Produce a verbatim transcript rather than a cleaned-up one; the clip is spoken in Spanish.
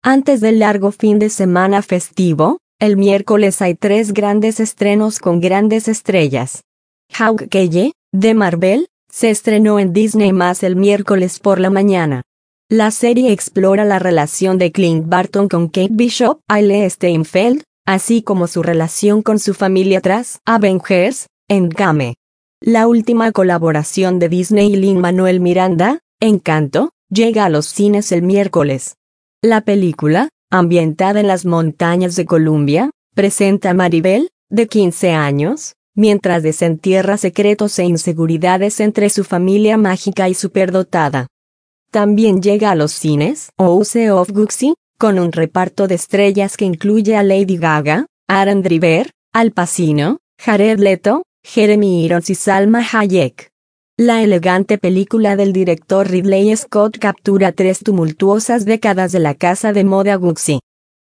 Antes del largo fin de semana festivo, el miércoles hay tres grandes estrenos con grandes estrellas. Hawkeye, de Marvel, se estrenó en Disney más el miércoles por la mañana. La serie explora la relación de Clint Barton con Kate Bishop y Hailee Steinfeld, así como su relación con su familia tras Avengers Endgame. La última colaboración de Disney y Lin-Manuel Miranda, Encanto, llega a los cines el miércoles. La película, ambientada en las montañas de Columbia, presenta a Maribel, de quince años, mientras desentierra secretos e inseguridades entre su familia mágica y superdotada. También llega a los cines House of Gucci, con un reparto de estrellas que incluye a Lady Gaga, Aaron Driver, Al Pacino, Jared Leto, Jeremy Irons y Salma Hayek. La elegante película del director Ridley Scott captura tres tumultuosas décadas de la casa de moda Gucci.